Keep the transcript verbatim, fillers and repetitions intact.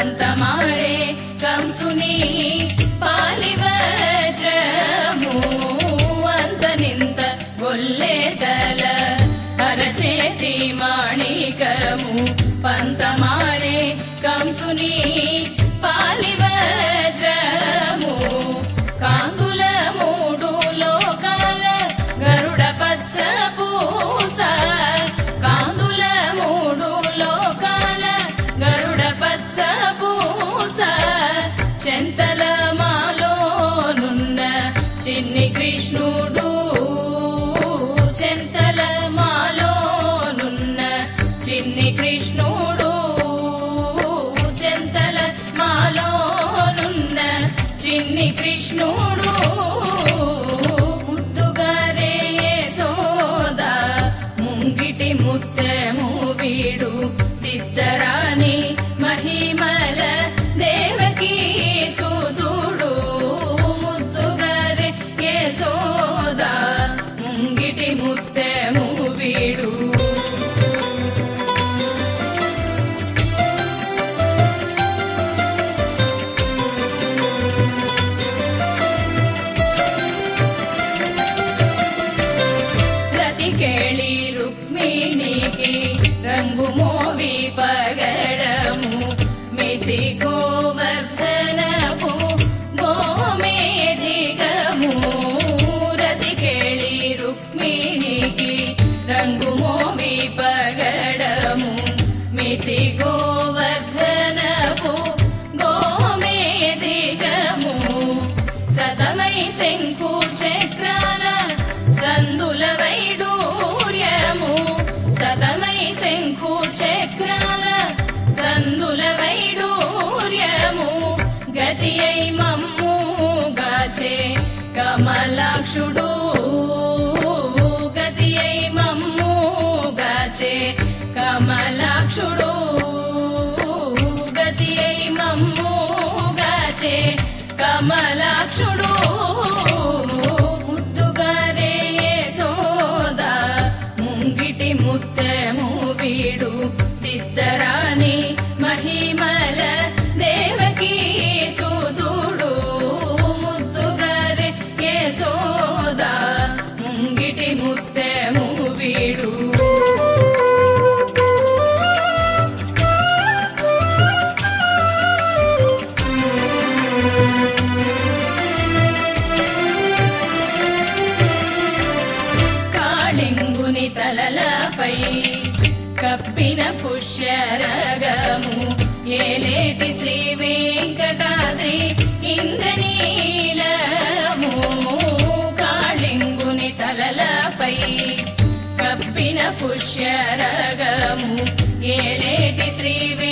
పంతమాడే కంసుని పాలివజ్రము అంతనింత గొల్లెతల అరచేతి మాణికము పంతమాడే కంసుని పాలివజ్రము కాంతుల మూడు లోకాల గరుడ పచ్చ పూస కాంతుల మూడు లోకాల గరుడ పచ్చ పూస చెంతల మాలోనున్న చిన్ని కృష్ణుడు చెంతల మాలోనున్న చిన్ని కృష్ణుడు చెంతల మాలోనున్న చిన్ని కృష్ణుడు ముద్దుగారే యశోద ముంగిటి ముత్తెము వీడు దిద్దరాని మహిమల దేవకీ సుతుడు ముద్దుగారే యశోద ముంగిటి ముత్తెము వీడు కేళి రుక్మిణికి రంగు మోవి పగడము మితి గోవర్ధనపు గోమేధికము రతి కేళి రుక్మిణికి రంగు మోవి పగడము మితి గోవర్ధనపు గోమేధికము సతమై శంకు చక్రాల సందుల వైడూర్యము సతమై శంకు చక్రాల సందుల వైడూర్యము గతి అయి మమ్ము గాచే కమలాక్షుడు గతి అయి మమ్ము గాచే కమలాక్షుడు గతి అయి మమ్ము గాచే కమలాక్షుడు ముత్తెము వీడు దిద్దరాని మహిమల దేవకీ సుతుడు ముద్దుగారే యశోద ముంగిటి ముత్తెము వీడు కాళింగుని తలలపై కప్పిన పుష్యరగము ఏలేటి శ్రీ వెంకటాద్రి ఇంద్రనీలము కాళింగుని తలలపై కప్పిన పుష్యరగము ఏలేటి శ్రీ